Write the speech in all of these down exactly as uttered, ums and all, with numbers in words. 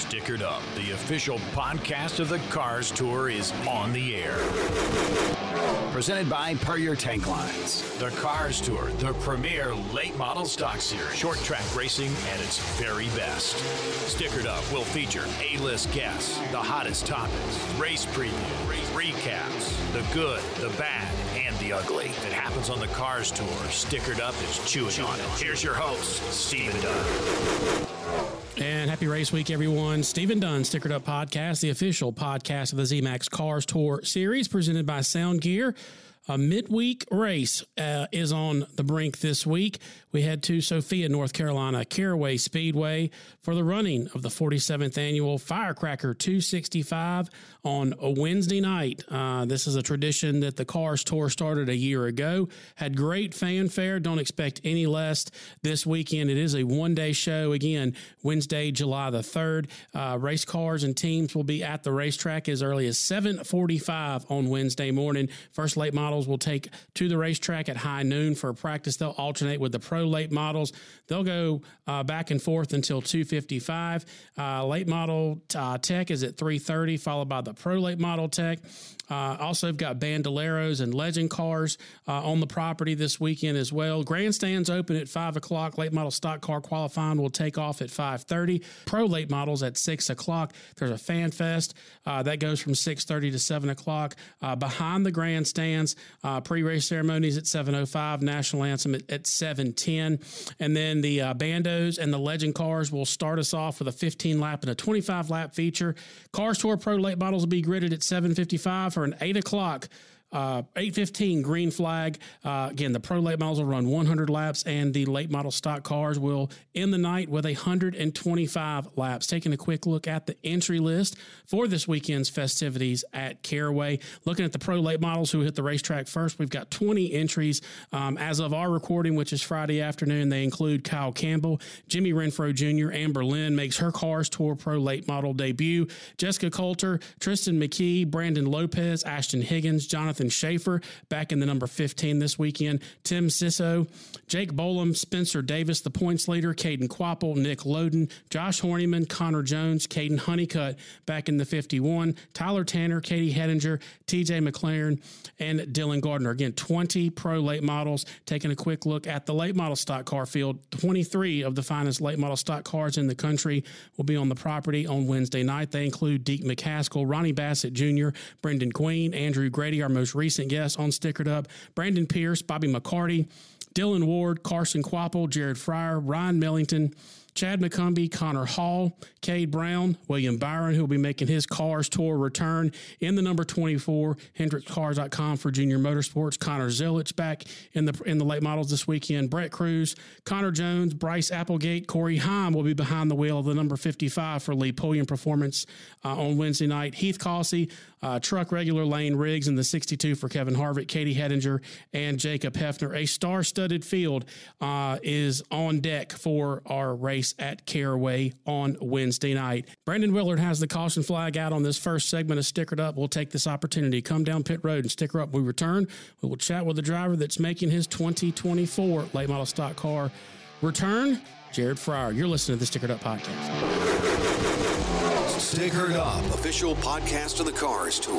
Stickered Up, the official podcast of the Cars Tour, is on the air. Presented by Puryear Tank Lines. The Cars Tour, the premier late model stock series. Short track racing at its very best. Stickered Up will feature A-list guests, the hottest topics, race previews, race recaps, the good, the bad, and the ugly. If it happens on the Cars Tour, Stickered Up is chewing, chewing on it. Here's your host, Stephen Dunn. And happy race week, everyone. Stephen Dunn, Stickered Up Podcast, the official podcast of the Z-Max Cars Tour series, presented by Sound Gear. A midweek race uh, is on the brink this week. We head to Sophia, North Carolina, Caraway Speedway for the running of the forty-seventh annual Firecracker two sixty-five on a Wednesday night. Uh, this is a tradition that the Cars Tour started a year ago. Had great fanfare. Don't expect any less this weekend. It is a one-day show. Again, Wednesday, July the third. Uh, race cars and teams will be at the racetrack as early as seven forty-five on Wednesday morning. First late model will take to the racetrack at high noon for a practice. They'll alternate with the pro late models. They'll go uh, back and forth until two fifty-five. Uh, late model uh, tech is at three thirty, followed by the pro late model tech. Uh, also, we've got Bandoleros and Legend cars uh, on the property this weekend as well. Grandstands open at five o'clock. Late model stock car qualifying will take off at five thirty. Pro late models at six o'clock. There's a fan fest uh, that goes from six thirty to seven o'clock. Uh, behind the grandstands, uh, pre-race ceremonies at seven oh five. National anthem at, at seven ten. And then the uh, Bandos and the Legend cars will start us off with a fifteen lap and a twenty-five lap feature. Cars Tour Pro late models will be gridded at seven fifty-five. For an eight o'clock, uh, eight fifteen green flag. Uh, again, the pro late models will run one hundred laps, and the late model stock cars will end the night with one hundred twenty-five laps. Taking a quick look at the entry list for this weekend's festivities at Caraway. Looking at the pro late models who hit the racetrack first, we've got twenty entries um, as of our recording, which is Friday afternoon. They include Kyle Campbell, Jimmy Renfro Junior, Amber Lynn makes her Cars Tour Pro late model debut, Jessica Coulter, Tristan McKee, Brandon Lopez, Ashton Higgins, Jonathan Schaefer back in the number fifteen this weekend, Tim Sisso, Jake Bolam, Spencer Davis, the points leader, Caden Quapple, Nick Loden, Josh Horniman, Connor Jones, Caden Honeycutt back in the fifty-one, Tyler Tanner, Katie Hedinger, T J McLaren, and Dylan Gardner. Again, twenty pro late models. Taking a quick look at the late model stock car field, twenty-three of the finest late model stock cars in the country will be on the property on Wednesday night. They include Deke McCaskill, Ronnie Bassett Junior, Brendan Queen, Andrew Grady, our most recent guest on Stickered Up, Brandon Pierce, Bobby McCarty, Dylan Ward, Carson Quapple, Jared Fryer, Ryan Millington, Chad McCumbee, Connor Hall, Cade Brown, William Byron, who will be making his Cars Tour return in the number twenty-four, Hendricks Cars dot com for Junior Motorsports, Connor Zilich back in the in the late models this weekend, Brett Cruz, Connor Jones, Bryce Applegate, Corey Heim will be behind the wheel of the number fifty-five for Lee Pulliam Performance uh, on Wednesday night, Heath Causey, uh, Truck Regular Lane Riggs in the sixty-two for Kevin Harvick, Katie Hedinger, and Jacob Hefner. A star-studded field uh, is on deck for our race at Caraway on Wednesday night. Brandon Willard has the caution flag out on this first segment of Stickered Up. We'll take this opportunity. Come down pit road and sticker up. We return. We will chat with the driver that's making his twenty twenty-four late model stock car return, Jared Fryer. You're listening to the Stickered Up Podcast. Stickered Up, official podcast of the Cars Tour.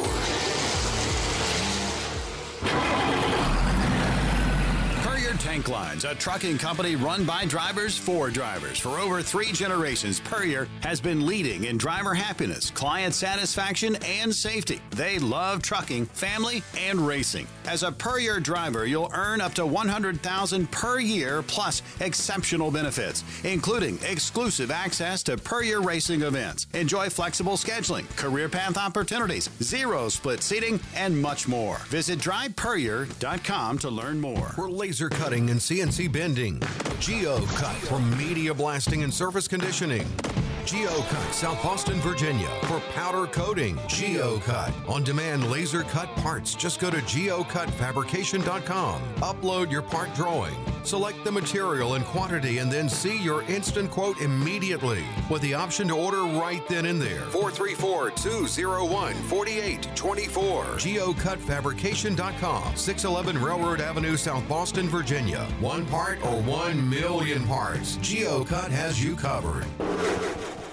Tank Lines, a trucking company run by drivers for drivers. For over three generations, Puryear has been leading in driver happiness, client satisfaction, and safety. They love trucking, family, and racing. As a Puryear driver, you'll earn up to one hundred thousand dollars per year plus exceptional benefits, including exclusive access to Puryear racing events. Enjoy flexible scheduling, career path opportunities, zero split seating, and much more. Visit drive puryear dot com to learn more. We're laser cutting and C N C bending. GeoCut for media blasting and surface conditioning. GeoCut, South Boston, Virginia for powder coating. GeoCut, on-demand laser cut parts. Just go to geo cut fabrication dot com. Upload your part drawing. Select the material and quantity and then see your instant quote immediately with the option to order right then and there. four three four, two zero one, four eight two four. geo cut fabrication dot com. six eleven Railroad Avenue, South Boston, Virginia. One part or one million parts. GeoCut has you covered.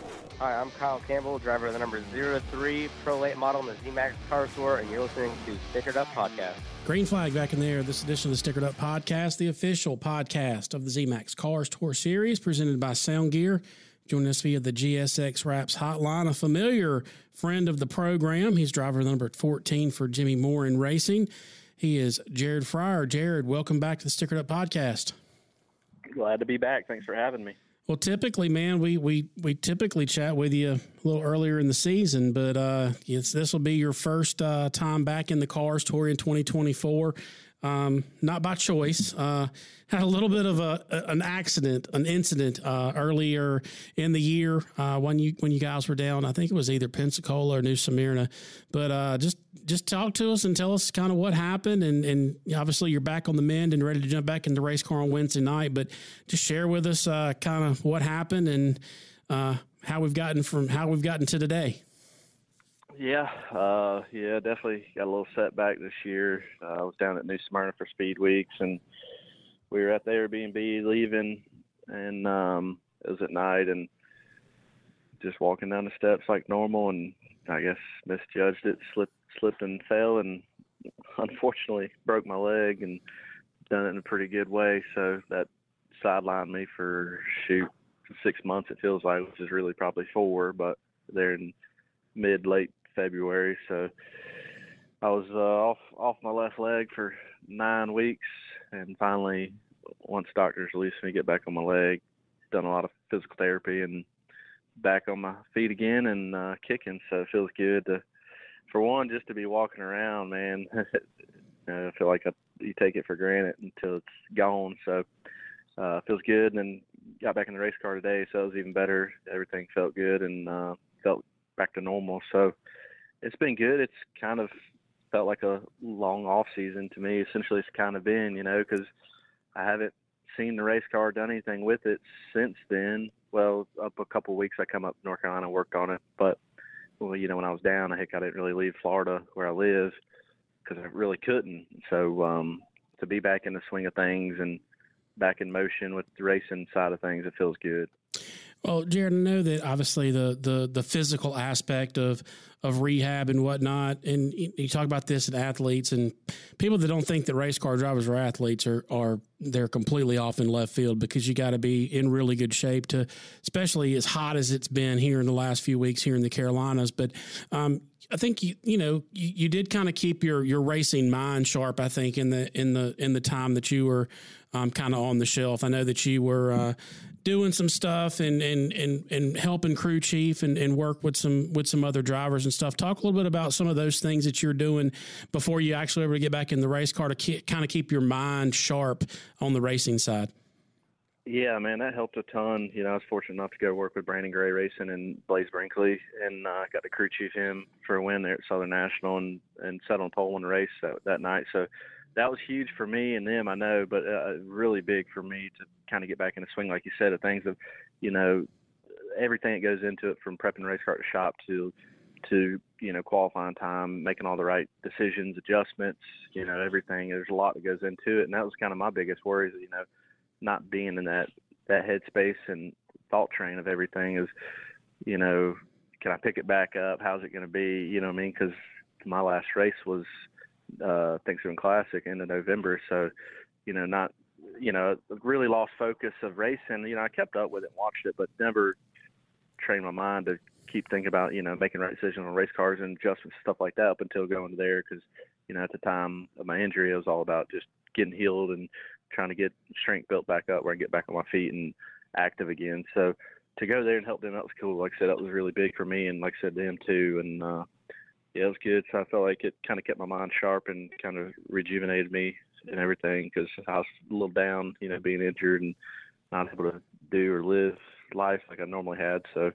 Hi, I'm Kyle Campbell, driver of the number zero three Pro Late model in the Z-Max Car Tour, and you're listening to Stickered Up Podcast. Green flag back in there. This edition of the Stickered Up Podcast, the official podcast of the Z-Max Cars Tour Series, presented by Sound Gear. Joining us via the G S X Wraps hotline, a familiar friend of the program. He's driver number fourteen for Jimmy Moore in Racing. He is Jared Fryer. Jared, welcome back to the Stickered Up Podcast. Glad to be back. Thanks for having me. Well, typically, man, we we we typically chat with you a little earlier in the season, but uh, it's, this will be your first uh, time back in the Cars Tour in twenty twenty-four. Um, not by choice. Uh, had a little bit of a, a an accident, an incident uh, earlier in the year uh, when you when you guys were down. I think it was either Pensacola or New Smyrna. But uh, just just talk to us and tell us kind of what happened. And, and obviously you're back on the mend and ready to jump back into race car on Wednesday night. But just share with us uh, kind of what happened and uh, how we've gotten from how we've gotten to today. Yeah, uh, yeah, definitely got a little setback this year. Uh, I was down at New Smyrna for Speed Weeks, and we were at the Airbnb leaving, and um, it was at night, and just walking down the steps like normal, and I guess misjudged it, slipped, slipped and fell, and unfortunately broke my leg, and done it in a pretty good way. So that sidelined me for shoot six months. It feels like, which is really probably four, but they're in mid late February, so I was uh, off off my left leg for nine weeks, and finally, once doctors released me, get back on my leg. Done a lot of physical therapy and back on my feet again and uh, kicking. So it feels good to, for one, just to be walking around, man. I feel like I, you take it for granted until it's gone. So uh, it feels good, and then got back in the race car today, so it was even better. Everything felt good and uh, felt back to normal. So it's been good. It's kind of felt like a long off season to me. Essentially, it's kind of been, you know, because I haven't seen the race car, done anything with it since then. Well, up a couple of weeks, I come up to North Carolina and worked on it. But, well, you know, when I was down, I heck, I didn't really leave Florida where I live because I really couldn't. So um, to be back in the swing of things and back in motion with the racing side of things, it feels good. Well, Jared, I know that obviously the, the, the physical aspect of, of rehab and whatnot, and you talk about this in athletes, and people that don't think that race car drivers are athletes are, are they're completely off in left field, because you got to be in really good shape to, especially as hot as it's been here in the last few weeks here in the Carolinas. But um, I think you you know you, you did kind of keep your your racing mind sharp, I think, in the in the in the time that you were um, kind of on the shelf. I know that you were uh, doing some stuff and and and and helping crew chief and, and work with some with some other drivers and stuff. Talk a little bit about some of those things that you're doing before you actually were able to get back in the race car to ke- kind of keep your mind sharp on the racing side. Yeah, man, that helped a ton. You know, I was fortunate enough to go work with Brandon Gray Racing and Blaze Brinkley, and uh, got to crew chief him for a win there at Southern National, and, and sat on pole in the race that, that night. So that was huge for me and them, I know, but uh, really big for me to kind of get back in the swing, like you said, of things of, you know, everything that goes into it, from prepping the race car to shop to, to, you know, qualifying time, making all the right decisions, adjustments, you know, everything. There's a lot that goes into it. And that was kind of my biggest worry, is, you know, not being in that, that headspace and thought train of everything is, you know, can I pick it back up? How's it going to be? You know what I mean? Because my last race was uh, Thanksgiving Classic end of November. So, you know, not, you know, really lost focus of racing. You know, I kept up with it and watched it, but never trained my mind to keep thinking about, you know, making the right decisions on race cars and adjustments, stuff like that, up until going to there. Because, you know, at the time of my injury, it was all about just getting healed and trying to get strength built back up where I can get back on my feet and active again. So to go there and help them, that was cool. Like I said, that was really big for me, and like I said, them too. And uh, yeah, it was good. So I felt like it kind of kept my mind sharp and kind of rejuvenated me and everything, because I was a little down, you know, being injured and not able to do or live life like I normally had. So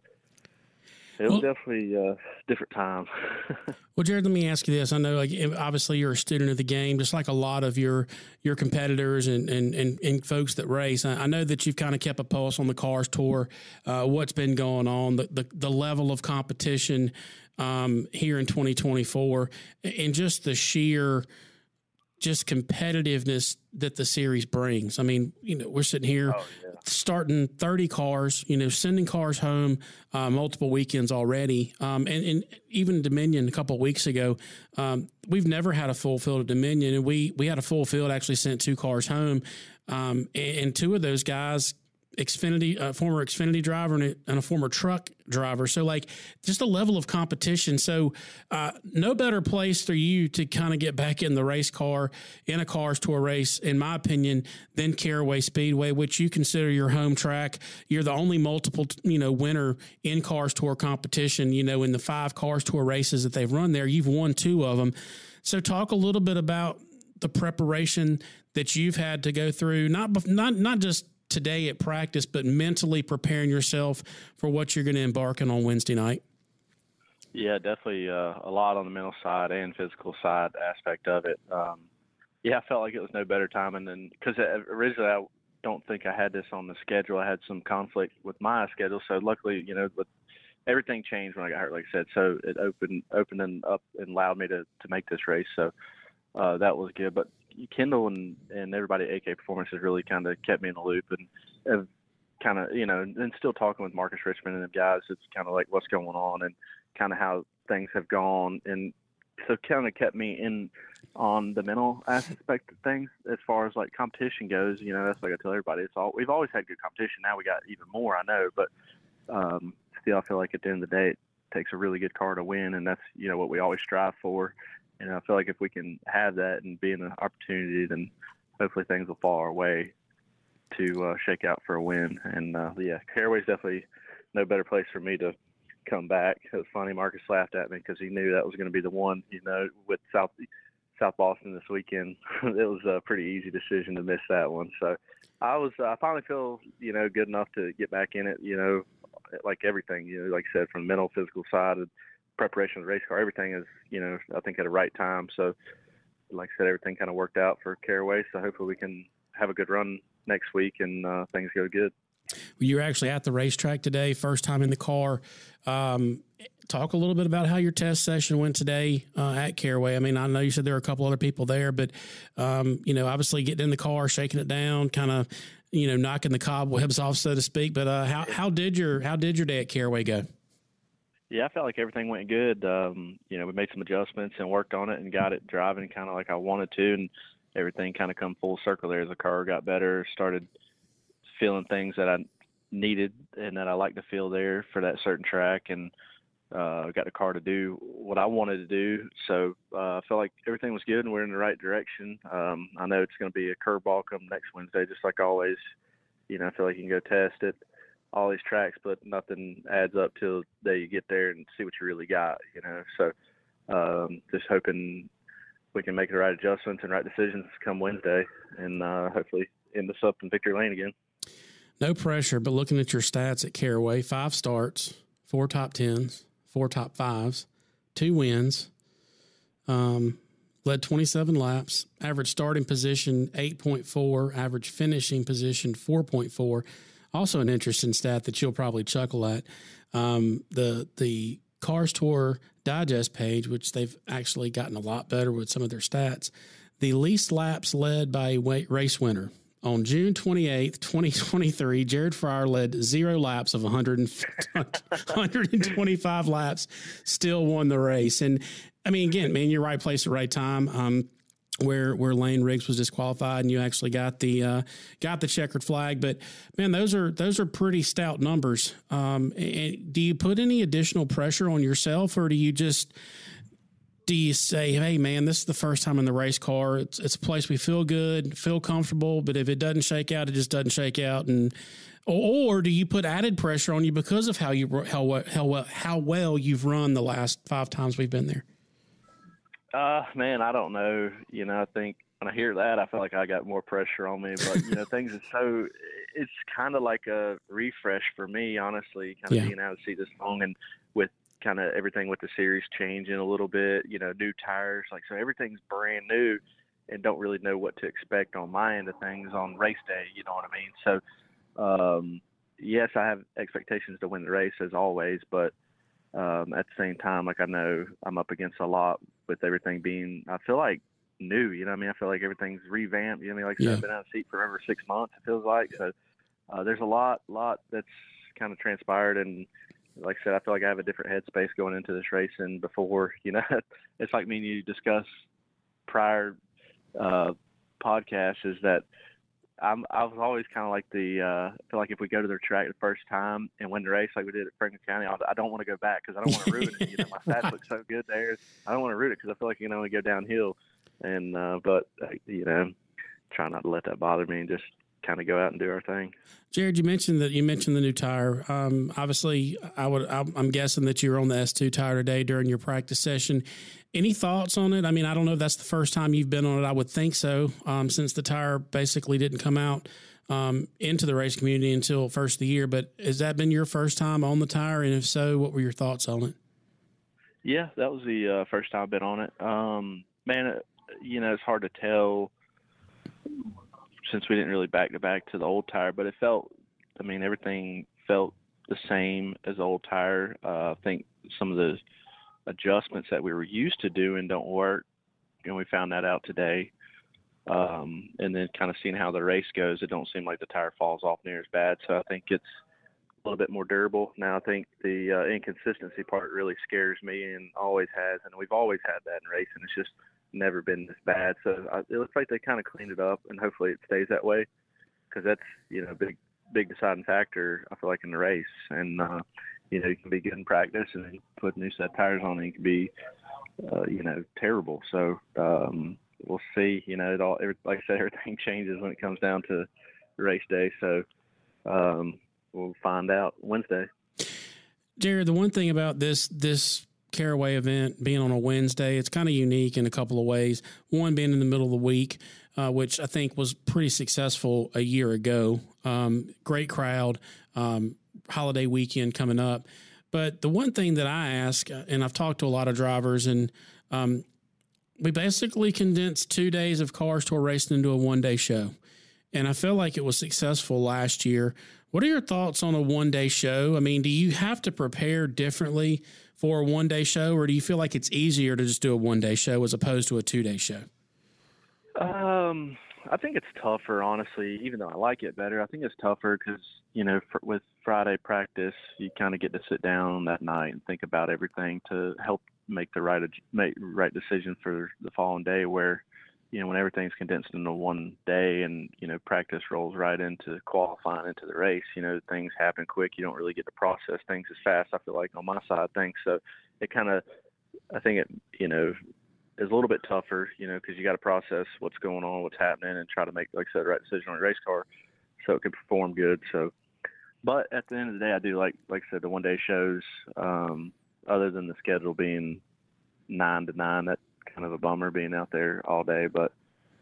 it was well, definitely a different time. Well, Jared, let me ask you this. I know, like, obviously you're a student of the game, just like a lot of your your competitors and, and, and, and folks that race. I know that you've kind of kept a pulse on the Cars Tour, uh, what's been going on, the, the, the level of competition um, here in twenty twenty-four, and just the sheer just competitiveness that the series brings. I mean, you know, we're sitting here oh, yeah. starting thirty cars, you know, sending cars home uh, multiple weekends already. Um, and, and even Dominion a couple of weeks ago, um, we've never had a full field of Dominion. And we, we had a full field, actually sent two cars home. Um, and, and two of those guys, Xfinity, a former Xfinity driver and a, and a former truck driver. So like just a level of competition. So uh, no better place for you to kind of get back in the race car in a Cars Tour race, in my opinion, than Caraway Speedway, which you consider your home track. You're the only multiple, you know, winner in Cars Tour competition. You know, in the five Cars Tour races that they've run there, you've won two of them. So talk a little bit about the preparation that you've had to go through, not not not just today at practice, but mentally preparing yourself for what you're going to embark on on Wednesday night? Yeah, definitely uh, a lot on the mental side and physical side aspect of it. Um, yeah, I felt like it was no better timing than, because originally I don't think I had this on the schedule. I had some conflict with my schedule. So luckily, you know, with everything changed when I got hurt, like I said, so it opened, opened and up and allowed me to, to make this race. So uh, that was good. But Kendall and, and everybody at A K Performance has really kind of kept me in the loop and have kind of, you know, and still talking with Marcus Richmond and the guys. It's kind of like what's going on and kind of how things have gone. And so kind of kept me in on the mental aspect of things as far as like competition goes. You know, that's like I tell everybody, it's all, we've always had good competition. Now we got even more, I know, but um, still I feel like at the end of the day, it takes a really good car to win. And that's, you know, what we always strive for. And I feel like if we can have that and be in an opportunity, then hopefully things will fall our way to uh, shake out for a win. And, uh, yeah, Caraway's definitely no better place for me to come back. It was funny, Marcus laughed at me because he knew that was going to be the one, you know, with South South Boston this weekend. It was a pretty easy decision to miss that one. So I was uh, I finally feel, you know, good enough to get back in it, you know, like everything, you know, like I said, from the mental, physical side of preparation of the race car, everything is, you know, I think at the right time. So like I said, everything kind of worked out for Caraway. So hopefully we can have a good run next week and uh, things go good. You were actually at the racetrack today, first time in the car. Um, talk a little bit about how your test session went today uh, at Caraway. I mean, I know you said there were a couple other people there, but, um, you know, obviously getting in the car, shaking it down, kind of, you know, knocking the cobwebs off, so to speak. But uh, how, how did your, how did your day at Caraway go? Yeah, I felt like everything went good. Um, you know, we made some adjustments and worked on it and got it driving kind of like I wanted to, and everything kind of come full circle there as the car got better, started feeling things that I needed and that I like to feel there for that certain track, and uh, got the car to do what I wanted to do. So uh, I felt like everything was good and we're in the right direction. Um, I know it's going to be a curveball come next Wednesday, just like always. You know, I feel like you can go test it, all these tracks, but nothing adds up till the day you get there and see what you really got, you know. So um, just hoping we can make the right adjustments and right decisions come Wednesday, and uh, hopefully end us up in victory lane again. No pressure, but looking at your stats at Caraway, five starts, four top tens, four top fives, two wins, um, led twenty-seven laps, average starting position eight point four, average finishing position four point four. Also an interesting stat that you'll probably chuckle at. Um, the the Cars Tour Digest page, which they've actually gotten a lot better with some of their stats, the least laps led by a race winner. On June twenty-eighth, twenty twenty-three, Jared Fryer led zero laps of one hundred, one hundred twenty-five laps, still won the race. And, I mean, again, man, you're right place at right time. Um, where where Lane Riggs was disqualified and you actually got the uh, got the checkered flag. But man, those are those are pretty stout numbers. Um, and do you put any additional pressure on yourself, or do you just do you say, hey man, this is the first time in the race car. It's it's a place we feel good, feel comfortable, but if it doesn't shake out, it just doesn't shake out. And or, or do you put added pressure on you because of how you how how well how well you've run the last five times we've been there? Uh, man, I don't know. You know, I think when I hear that, I feel like I got more pressure on me. But, you know, things are so – it's kind of like a refresh for me, honestly, kind of yeah. being out to see this long and with kind of everything with the series changing a little bit, you know, new tires. Like, so everything's brand new and don't really know what to expect on my end of things on race day, you know what I mean? So, um, yes, I have expectations to win the race as always, but um, at the same time, like I know I'm up against a lot with everything being, I feel like new, you know what I mean? I feel like everything's revamped, you know what I mean? Like I said, yeah. I've been out of the seat for over six months, it feels like. So uh, there's a lot, lot that's kind of transpired, and like I said, I feel like I have a different headspace going into this race than before. You know, it's like me and you discuss prior uh, podcasts is that I'm, I was always kind of like the, uh, I feel like if we go to their track the first time and win the race like we did at Franklin County, I, I don't want to go back because I don't want to ruin it. You know, my stats right. look so good there. I don't want to ruin it because I feel like you can only go downhill. And, uh, but, uh, you know, try not to let that bother me and just kind of go out and do our thing. Jared, you mentioned that you mentioned the new tire. Um, obviously, I would. I'm guessing that you were on the S two tire today during your practice session. Any thoughts on it? I mean, I don't know if that's the first time you've been on it. I would think so, um, since the tire basically didn't come out um, into the race community until first of the year. But has that been your first time on the tire? And if so, what were your thoughts on it? Yeah, that was the uh, first time I've been on it. Um, man, it, you know, it's hard to tell since we didn't really back to back to the old tire, but it felt, I mean, everything felt the same as the old tire. Uh, I think some of the adjustments that we were used to doing don't work, and we found that out today. Um, and then kind of seeing how the race goes, it don't seem like the tire falls off near as bad. So I think it's a little bit more durable. Now I think the uh, inconsistency part really scares me and always has, and we've always had that in racing. It's just never been this bad. So I, it looks like they kind of cleaned it up, and hopefully it stays that way, because that's, you know, a big, big deciding factor, I feel like, in the race. And, uh, you know, you can be good in practice and then put new set tires on and you can be, uh, you know, terrible. So um, we'll see. You know, it all, like I said, everything changes when it comes down to race day. So um, we'll find out Wednesday. Jared, the one thing about this this Caraway event being on a Wednesday, it's kind of unique in a couple of ways. One, being in the middle of the week, uh, which I think was pretty successful a year ago. Um, great crowd, um, holiday weekend coming up. But the one thing that I ask, and I've talked to a lot of drivers, and um, we basically condensed two days of Cars Tour racing into a one-day show. And I feel like it was successful last year. What are your thoughts on a one-day show? I mean, do you have to prepare differently for a one-day show, or do you feel like it's easier to just do a one-day show as opposed to a two-day show? Um, I think it's tougher, honestly, even though I like it better. I think it's tougher because, you know, for, with Friday practice, you kind of get to sit down that night and think about everything to help make the right make right decision for the following day, where, you know, when everything's condensed into one day and, you know, practice rolls right into qualifying into the race, you know, things happen quick. You don't really get to process things as fast, I feel like, on my side of things. So it kind of, I think it, you know, is a little bit tougher, you know, because you got to process what's going on, what's happening, and try to make, like I said, the right decision on a race car so it can perform good. So, but at the end of the day, I do like, like I said, the one-day shows, um, other than the schedule being nine to nine, that kind of a bummer being out there all day, but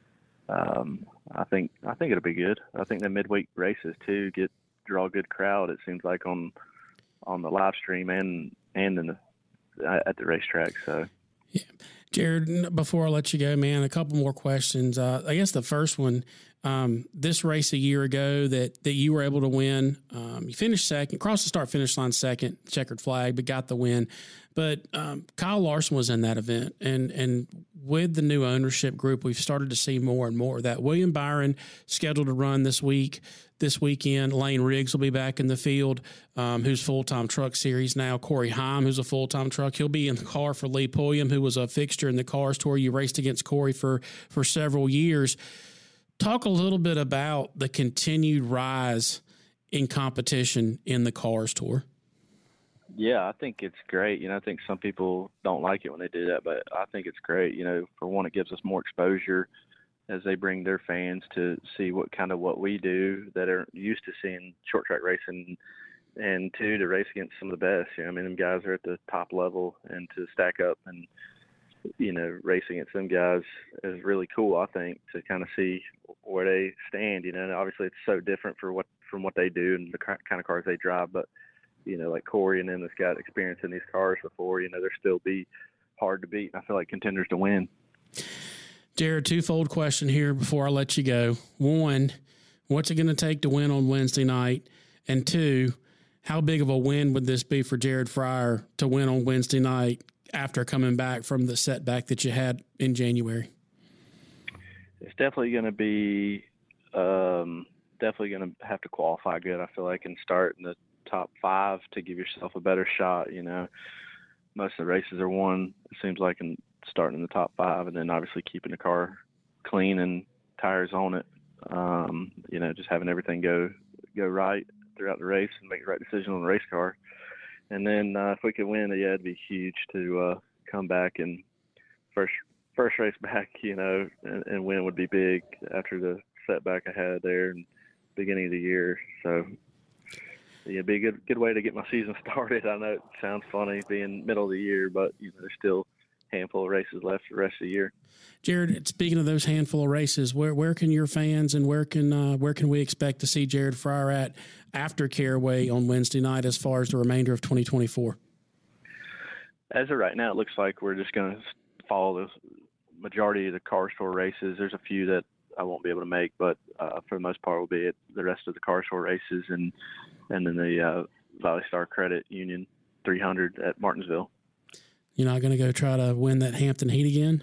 um, I think I think it'll be good. I think the midweek races too get draw a good crowd. It seems like on on the live stream and and in the at the racetrack. So, yeah, Jared. Before I let you go, man, a couple more questions. Uh, I guess the first one. Um, this race a year ago that, that you were able to win, um, you finished second, crossed the start finish line second, checkered flag, but got the win. But um, Kyle Larson was in that event, and and with the new ownership group, we've started to see more and more of that. William Byron scheduled to run this week, this weekend. Lane Riggs will be back in the field, um, who's full-time truck series now. Corey Heim, who's a full-time truck, he'll be in the car for Lee Pulliam, who was a fixture in the Cars Tour. You raced against Corey for for several years. Talk a little bit about the continued rise in competition in the Cars Tour. Yeah, I think it's great. You know, I think some people don't like it when they do that, but I think it's great. You know, for one, it gives us more exposure as they bring their fans to see what kind of what we do that are used to seeing short track racing, and two, to race against some of the best. You know, I mean, them guys are at the top level, and to stack up and, you know, racing against them guys is really cool, I think, to kind of see where they stand. You know, and obviously it's so different for what from what they do and the kind of cars they drive, but, you know, like Corey and them that's got experience in these cars before, you know, they're still be hard to beat. I feel like contenders to win. Jared, twofold question here before I let you go. One, what's it going to take to win on Wednesday night? And two, how big of a win would this be for Jared Fryar to win on Wednesday night after coming back from the setback that you had in January? It's definitely going to be um, definitely going to have to qualify good, I feel like, and start in the top five to give yourself a better shot. You know, most of the races are won, it seems like, in starting in the top five, and then obviously keeping the car clean and tires on it. Um, you know, just having everything go go right throughout the race and make the right decision on the race car. And then uh, if we could win, yeah, it'd be huge to uh, come back and first first race back, you know, and, and win would be big after the setback I had there in the beginning of the year. So yeah, it'd be a good good way to get my season started. I know it sounds funny being middle of the year, but you know, there's still handful of races left for the rest of the year. Jared, speaking of those handful of races, where where can your fans and where can uh, where can we expect to see Jared Fryar at after Caraway on Wednesday night as far as the remainder of twenty twenty-four? As of right now, it looks like we're just going to follow the majority of the Car Store races. There's a few that I won't be able to make, but uh, for the most part, we'll be at the rest of the Car Store races and and then the uh, Valley Star Credit Union three hundred at Martinsville. You're not going to go try to win that Hampton Heat again?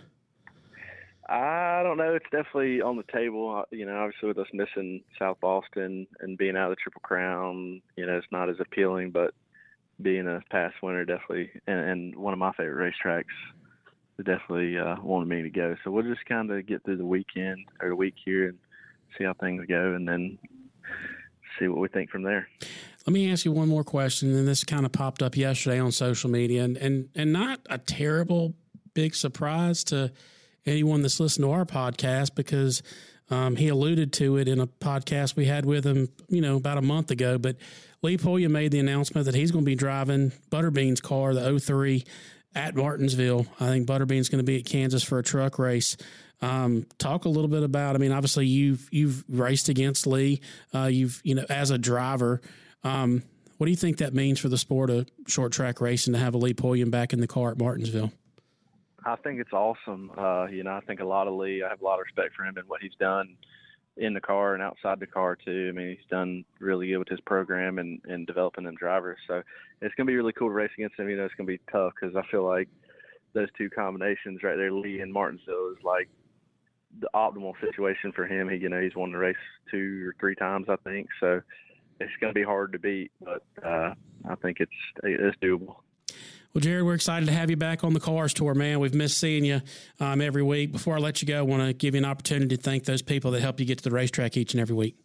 I don't know. It's definitely on the table. You know, obviously with us missing South Boston and being out of the Triple Crown, you know, it's not as appealing, but being a past winner definitely, and, and one of my favorite racetracks, definitely uh, wanted me to go. So we'll just kind of get through the weekend or the week here and see how things go, and then see what we think from there. Let me ask you one more question, and this kind of popped up yesterday on social media, and and, and not a terrible big surprise to anyone that's listened to our podcast, because um, he alluded to it in a podcast we had with him, you know, about a month ago. But Lee Pulliam made the announcement that he's going to be driving Butterbean's car, the oh three, at Martinsville. I think Butterbean's going to be at Kansas for a truck race. Um, talk a little bit about, I mean, obviously you've, you've raced against Lee, uh, you've, you know, as a driver, um, what do you think that means for the sport of short track racing to have a Lee Pulliam back in the car at Martinsville? I think it's awesome. Uh, you know, I think a lot of Lee, I have a lot of respect for him and what he's done in the car and outside the car too. I mean, he's done really good with his program and, and developing them drivers. So it's going to be really cool to race against him. You know, it's going to be tough because I feel like those two combinations right there, Lee and Martinsville, is like the optimal situation for him. He, you know, he's won the race two or three times, I think. So it's going to be hard to beat, but uh, I think it's it's doable. Well, Jared, we're excited to have you back on the Cars Tour, man. We've missed seeing you um, every week. Before I let you go, I want to give you an opportunity to thank those people that help you get to the racetrack each and every week.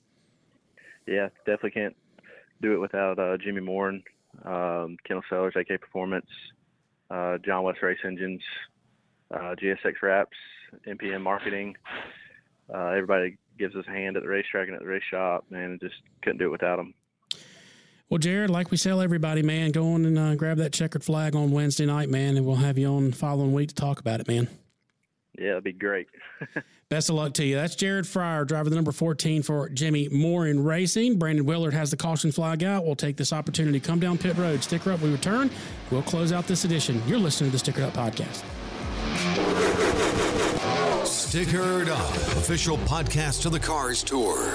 Yeah, definitely can't do it without uh, Jimmy Moore, um, Kendall Sellers, A K Performance, uh, John West Race Engines, uh, G S X Wraps, M P M Marketing. Uh, everybody gives us a hand at the racetrack and at the race shop, man. Just couldn't do it without them. Well, Jared, like we tell everybody, man, go on and uh, grab that checkered flag on Wednesday night, man, and we'll have you on the following week to talk about it, man. Yeah, it'd be great. Best of luck to you. That's Jared Fryar, driver the number fourteen for Jimmy Moore in Racing. Brandon Willard has the caution flag out. We'll take this opportunity to come down pit road. Sticker up. We return. We'll close out this edition. You're listening to the Stickered Up Podcast. Stickered Up, official podcast of the Cars Tour.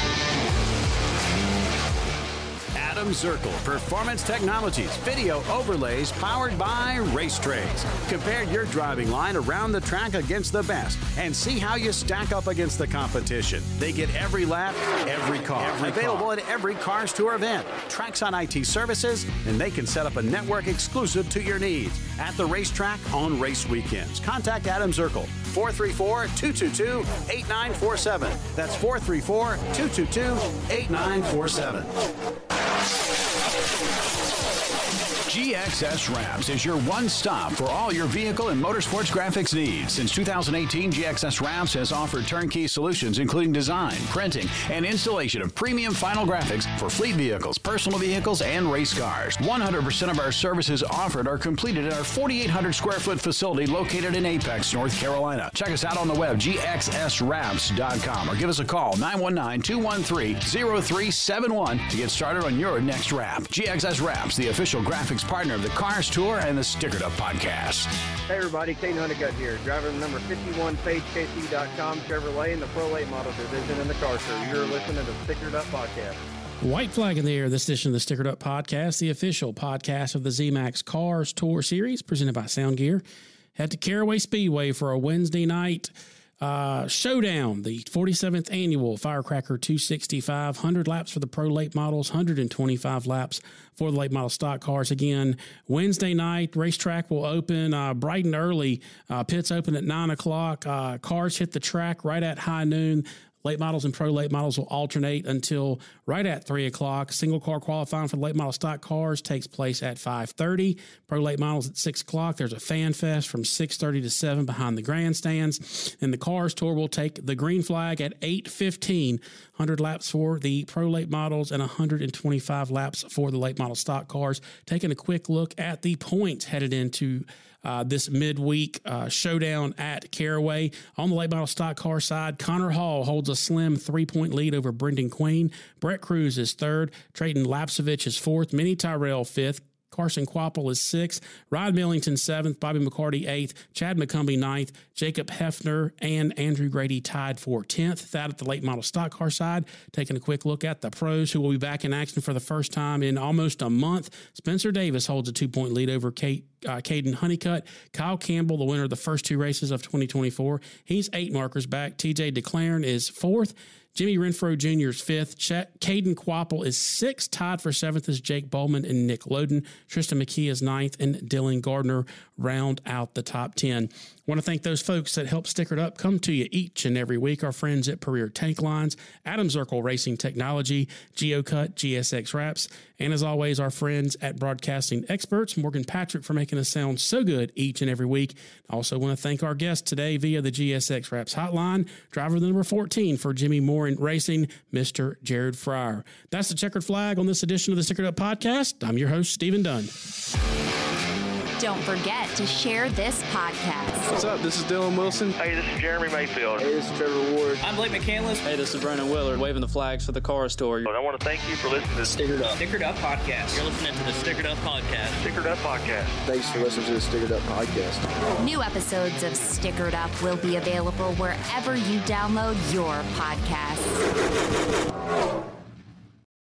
Adam Zirkle Performance Technologies video overlays powered by Race Trays. Compare your driving line around the track against the best and see how you stack up against the competition. They get every lap, every car. Every Available car. At every Cars Tour event. Traxon I T Services, and they can set up a network exclusive to your needs at the racetrack on race weekends. Contact Adam Zirkle, four three four, two two two, eight nine four seven. That's four three four, two two two, eight nine four seven. G X S Wraps is your one-stop for all your vehicle and motorsports graphics needs. Since two thousand eighteen, G X S Wraps has offered turnkey solutions including design, printing, and installation of premium final graphics for fleet vehicles, personal vehicles, and race cars. one hundred percent of our services offered are completed at our forty-eight hundred square foot facility located in Apex, North Carolina. Check us out on the web, G X S wraps dot com, or give us a call, nine one nine, two one three, zero three seven one, to get started on your next wrap. G X S Wraps, the official graphics partner of the Cars Tour and the Stickered Up Podcast. Hey everybody, Kane Honeycutt here, driver of number fifty-one, Page K C dot com Chevrolet in the Pro Late Model Division in the Car Tour. You're listening to the Stickered Up Podcast. White flag in the air, this edition of the Stickered Up Podcast, the official podcast of the Z-Max Cars Tour Series, presented by Sound Gear. Head to Caraway Speedway for a Wednesday night Uh, Showdown, the forty-seventh annual Firecracker two sixty-five, one hundred laps for the Pro Late models, one hundred twenty-five laps for the late model stock cars. Again, Wednesday night, racetrack will open uh, bright and early. Uh, pits open at nine o'clock. Uh, cars hit the track right at high noon. Late models and pro late models will alternate until right at three o'clock. Single car qualifying for the late model stock cars takes place at five thirty. Pro late models at six o'clock. There's a fan fest from six thirty to seven behind the grandstands. And the Cars Tour will take the green flag at eight fifteen. one hundred laps for the pro late models and one hundred twenty-five laps for the late model stock cars. Taking a quick look at the points headed into Uh, this midweek uh, showdown at Caraway. On the late model stock car side, Connor Hall holds a slim three-point lead over Brendan Queen. Brett Cruz is third. Trayton Lapsovich is fourth. Minnie Tyrell fifth. Carson Quapple is sixth, Rod Millington seventh, Bobby McCarty eighth, Chad McCumbee ninth, Jacob Hefner and Andrew Grady tied for tenth. That at the late model stock car side. Taking a quick look at the pros who will be back in action for the first time in almost a month. Spencer Davis holds a two-point lead over Kate, uh, Caden Honeycutt. Kyle Campbell, the winner of the first two races of twenty twenty-four, he's eight markers back. T J DeClaren is fourth. Jimmy Renfro Junior is fifth. Ch- Caden Quapple is sixth. Tied for seventh is Jake Bowman and Nick Loden. Tristan McKee is ninth, and Dylan Gardner round out the top ten. I want to thank those folks that help Stickered Up come to you each and every week. Our friends at Puryear Tank Lines, Adam Zirkle Racing Technology, GeoCut, G S X Wraps, and as always, our friends at Broadcasting Experts, Morgan Patrick, for making us sound so good each and every week. I also want to thank our guest today via the G S X Wraps hotline, driver number fourteen for Jimmy Moore in Racing, Mister Jared Fryer. That's the checkered flag on this edition of the Stickered Up Podcast. I'm your host, Stephen Dunn. Don't forget to share this podcast. What's up? This is Dylan Wilson. Hey, this is Jeremy Mayfield. Hey, this is Trevor Ward. I'm Blake McCandless. Hey, this is Brandon Willard, waving the flags for the Cars Tour. And I want to thank you for listening to Stickered Up. Stickered Up Podcast. You're listening to the Stickered Up Podcast. Stickered Up Podcast. Thanks for listening to the Stickered Up Podcast. New episodes of Stickered Up will be available wherever you download your podcasts.